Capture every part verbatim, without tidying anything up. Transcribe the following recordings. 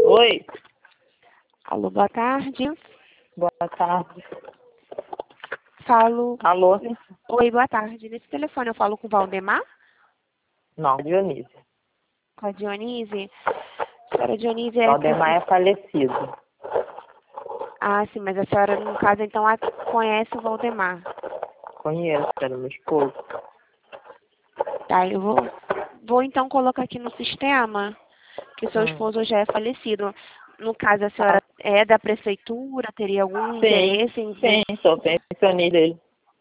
Oi, Alô, boa tarde. boa tarde. Falo. Alô? Oi, boa tarde. Nesse telefone eu falo com o Valdemar? Não, Dionísio. Com a Dionise? Senhora Dionise é. Valdemar é falecido. Ah, sim, mas a senhora, no caso, então, a- conhece o Valdemar. Conheço, era meu esposo. Tá, eu vou. Vou então colocar aqui no sistema que o seu Hum. esposo já é falecido. No caso, a senhora é da prefeitura, teria algum Sim, interesse em ver? sim, sou pensionista dele.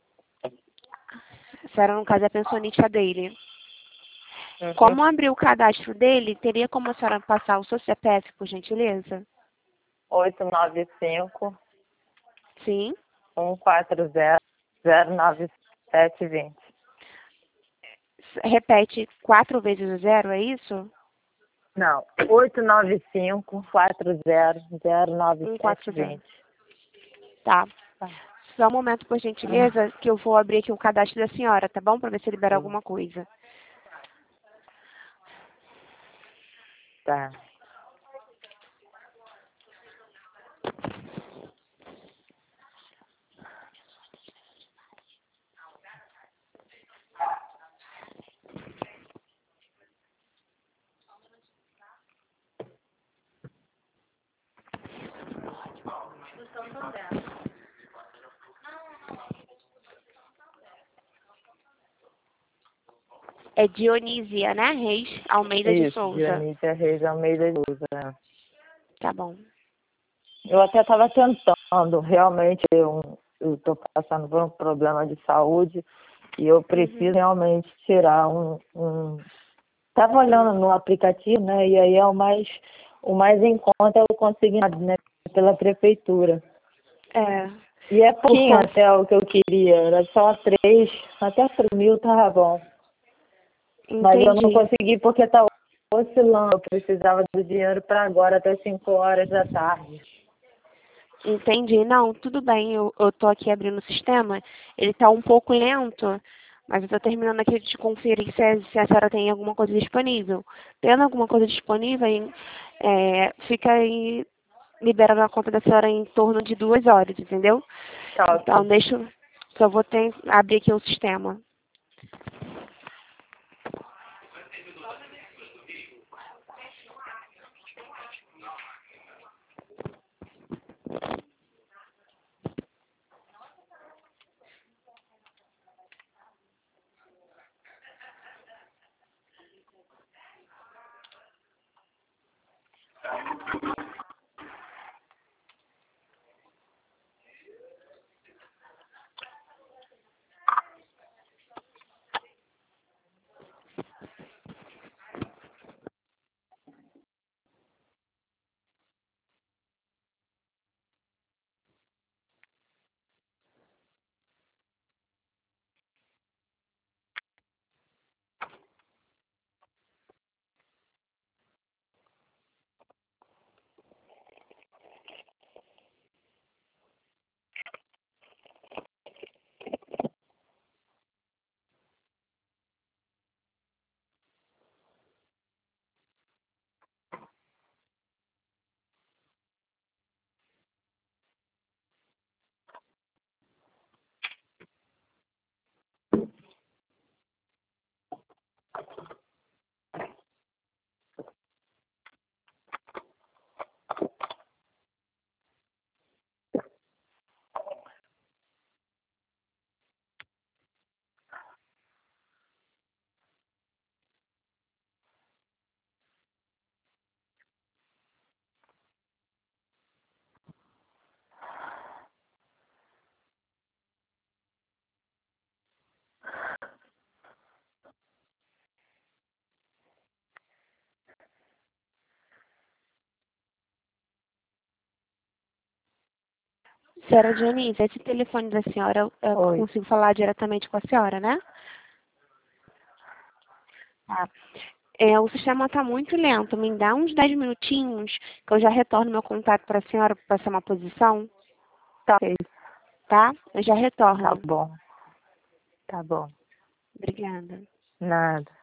A senhora, no caso, é pensionista dele. Uhum. Como abrir o cadastro dele, teria como a senhora passar o seu C P F, por gentileza? oito nove cinco, Sim. um quatro zero, zero nove sete dois zero. Repete quatro vezes o zero, é isso? Não, oito nove cinco, quatro zero, zero nove Um sete quatro dois zero. zero. Tá. Tá. Só um momento, por gentileza, que eu vou abrir aqui o cadastro da senhora, tá bom? Pra ver se libera alguma coisa. Tá. É Dionísia, né? Reis Almeida de Isso, Souza. Dionísia Reis Almeida de Souza. Tá bom. Eu até estava tentando, realmente, eu estou passando por um problema de saúde e eu preciso Uhum. realmente tirar um... um... Estava olhando no aplicativo, né, e aí é o mais, o mais em conta eu consegui, né, pela prefeitura. É. E é Por pouquinho conta. até o que eu queria, era só três, até três mil tava bom. Mas eu não Entendi. consegui porque tá oscilando, eu precisava do dinheiro para agora, até cinco horas da tarde. Entendi. Não, tudo bem. Eu, eu tô aqui abrindo o sistema. Ele tá um pouco lento, mas eu tô terminando aqui de conferir se a, se a senhora tem alguma coisa disponível. Tendo alguma coisa disponível, hein, é, fica aí liberando a conta da senhora em torno de duas horas, entendeu? Tá, Então, ok. deixa eu... Só vou ter, abrir aqui o sistema. Senhora Dionísia, esse telefone da senhora, eu, eu Oi. consigo falar diretamente com a senhora, né? Tá. É, o sistema está muito lento. Me dá uns dez minutinhos que eu já retorno meu contato para a senhora para passar uma posição, Tá, ok. tá? Eu já Tá retorno. bom. Tá bom. Obrigada. Nada.